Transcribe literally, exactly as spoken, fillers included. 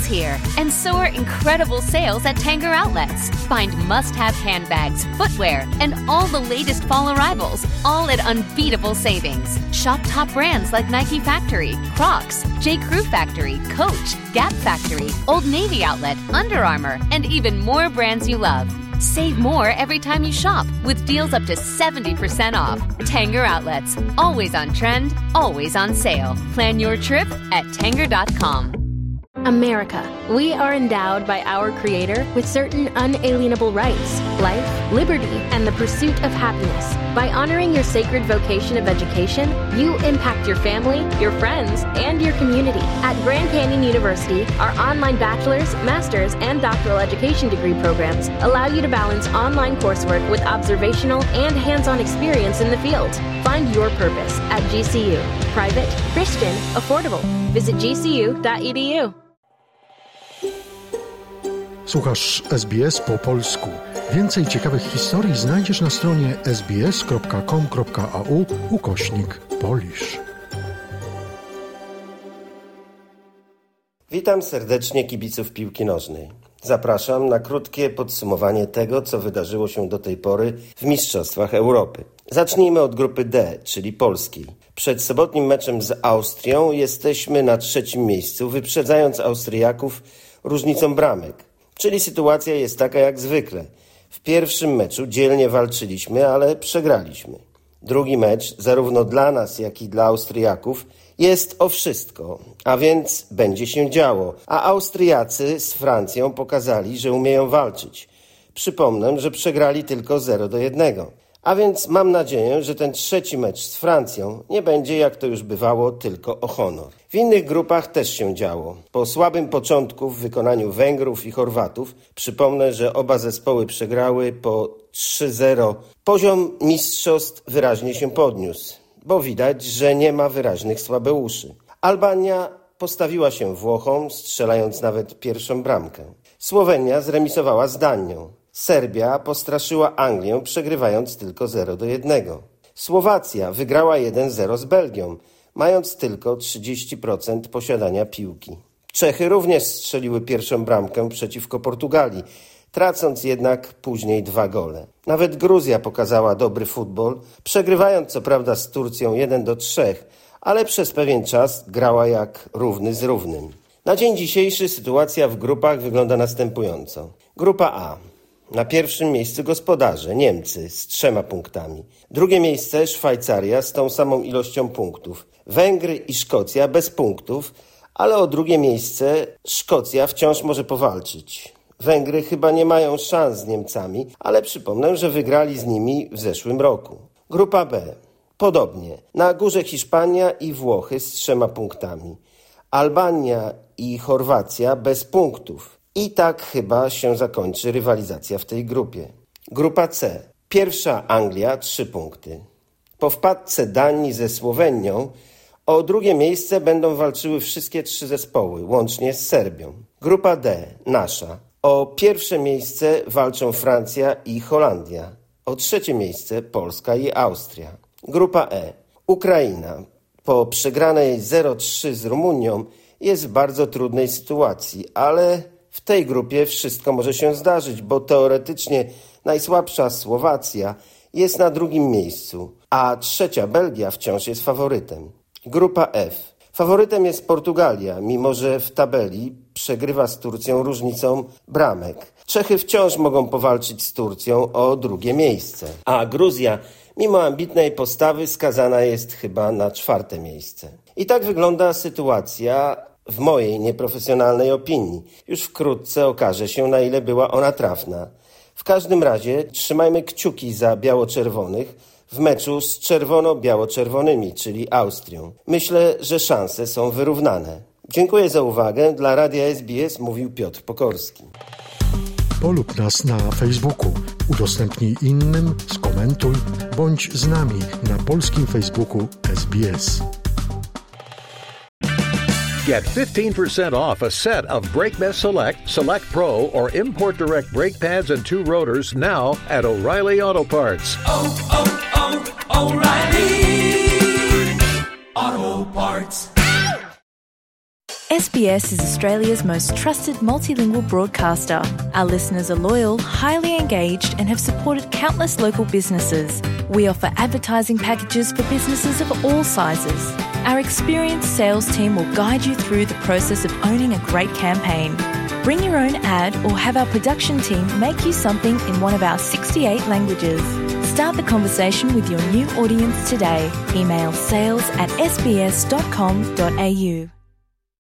here, and so are incredible sales at Tanger Outlets. Find must-have handbags, footwear, and all the latest fall arrivals, all at unbeatable savings. Shop top brands like Nike Factory, Crocs, J. Crew Factory, Coach, Gap Factory, Old Navy Outlet, Under Armour, and even more brands you love. Save more every time you shop with deals up to seventy percent off. Tanger Outlets. Always on trend, always on sale. Plan your trip at tanger dot com. America. We are endowed by our Creator with certain unalienable rights, life, liberty, and the pursuit of happiness. By honoring your sacred vocation of education, you impact your family, your friends, and your community. At Grand Canyon University, our online bachelor's, master's, and doctoral education degree programs allow you to balance online coursework with observational and hands-on experience in the field. Find your purpose at G C U. Private, Christian, affordable. Visit g c u dot e d u. Słuchasz S B S po polsku. Więcej ciekawych historii znajdziesz na stronie sbs kropka com kropka a u ukośnik Polish. Witam serdecznie kibiców piłki nożnej. Zapraszam na krótkie podsumowanie tego, co wydarzyło się do tej pory w Mistrzostwach Europy. Zacznijmy od grupy D, czyli polskiej. Przed sobotnim meczem z Austrią jesteśmy na trzecim miejscu, wyprzedzając Austriaków różnicą bramek. Czyli sytuacja jest taka jak zwykle. W pierwszym meczu dzielnie walczyliśmy, ale przegraliśmy. Drugi mecz, zarówno dla nas, jak i dla Austriaków, jest o wszystko, a więc będzie się działo. A Austriacy z Francją pokazali, że umieją walczyć. Przypomnę, że przegrali tylko zero do jednego. A więc mam nadzieję, że ten trzeci mecz z Francją nie będzie, jak to już bywało, tylko o honor. W innych grupach też się działo. Po słabym początku w wykonaniu Węgrów i Chorwatów, przypomnę, że oba zespoły przegrały po trzy zero, poziom mistrzostw wyraźnie się podniósł, bo widać, że nie ma wyraźnych słabeuszy. Albania postawiła się Włochom, strzelając nawet pierwszą bramkę. Słowenia zremisowała z Danią. Serbia postraszyła Anglię, przegrywając tylko zero do jednego. Słowacja wygrała jeden zero z Belgią, mając tylko trzydzieści procent posiadania piłki. Czechy również strzeliły pierwszą bramkę przeciwko Portugalii, tracąc jednak później dwa gole. Nawet Gruzja pokazała dobry futbol, przegrywając co prawda z Turcją jeden do trzech, ale przez pewien czas grała jak równy z równym. Na dzień dzisiejszy sytuacja w grupach wygląda następująco. Grupa A. Na pierwszym miejscu gospodarze, Niemcy, z trzema punktami. Drugie miejsce Szwajcaria z tą samą ilością punktów. Węgry i Szkocja bez punktów, ale o drugie miejsce Szkocja wciąż może powalczyć. Węgry chyba nie mają szans z Niemcami, ale przypomnę, że wygrali z nimi w zeszłym roku. Grupa B. Podobnie. Na górze Hiszpania i Włochy z trzema punktami. Albania i Chorwacja bez punktów. I tak chyba się zakończy rywalizacja w tej grupie. Grupa C. Pierwsza Anglia, trzy punkty. Po wpadce Danii ze Słowenią o drugie miejsce będą walczyły wszystkie trzy zespoły, łącznie z Serbią. Grupa D. Nasza. O pierwsze miejsce walczą Francja i Holandia. O trzecie miejsce Polska i Austria. Grupa E. Ukraina. Po przegranej zero trzy z Rumunią jest w bardzo trudnej sytuacji, ale w tej grupie wszystko może się zdarzyć, bo teoretycznie najsłabsza Słowacja jest na drugim miejscu, a trzecia Belgia wciąż jest faworytem. Grupa F. Faworytem jest Portugalia, mimo że w tabeli przegrywa z Turcją różnicą bramek. Czechy wciąż mogą powalczyć z Turcją o drugie miejsce, a Gruzja, mimo ambitnej postawy, skazana jest chyba na czwarte miejsce. I tak wygląda sytuacja w mojej nieprofesjonalnej opinii. Już wkrótce okaże się, na ile była ona trafna. W każdym razie trzymajmy kciuki za biało-czerwonych w meczu z czerwono-biało-czerwonymi, czyli Austrią. Myślę, że szanse są wyrównane. Dziękuję za uwagę. Dla Radia S B S mówił Piotr Pokorski. Polub nas na Facebooku, udostępnij innym, skomentuj, bądź z nami na polskim Facebooku S B S. Get fifteen percent off a set of BrakeMess Select, Select Pro, or Import Direct brake pads and two rotors now at O'Reilly Auto Parts. Oh, oh, oh, O'Reilly Auto Parts. S B S is Australia's most trusted multilingual broadcaster. Our listeners are loyal, highly engaged, and have supported countless local businesses. We offer advertising packages for businesses of all sizes. Our experienced sales team will guide you through the process of owning a great campaign. Bring your own ad or have our production team make you something in one of our sixty-eight languages. Start the conversation with your new audience today. Email sales at s b s dot com dot a u.